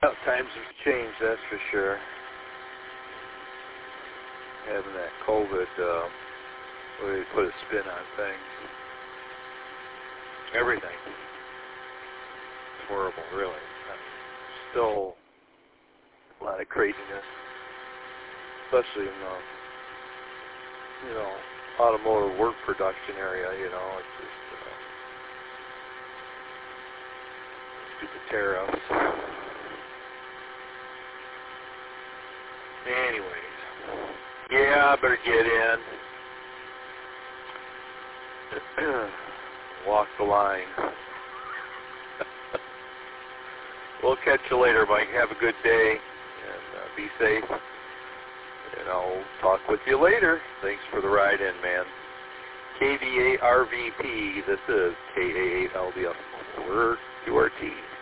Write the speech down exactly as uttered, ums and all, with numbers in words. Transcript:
Times have changed, that's for sure. Having that COVID, uh, where they put a spin on things. Everything. It's horrible, really. I mean, still a lot of craziness, especially in the, you know, automotive work production area. You know, it's just uh, stupid tariffs. Anyways, yeah, I better get in. Walk the line. We'll catch you later, Mike. Have a good day, and uh, be safe. And I'll talk with you later. Thanks for the ride in, man. K V A R V P, this is K A A L D F, over Q R T.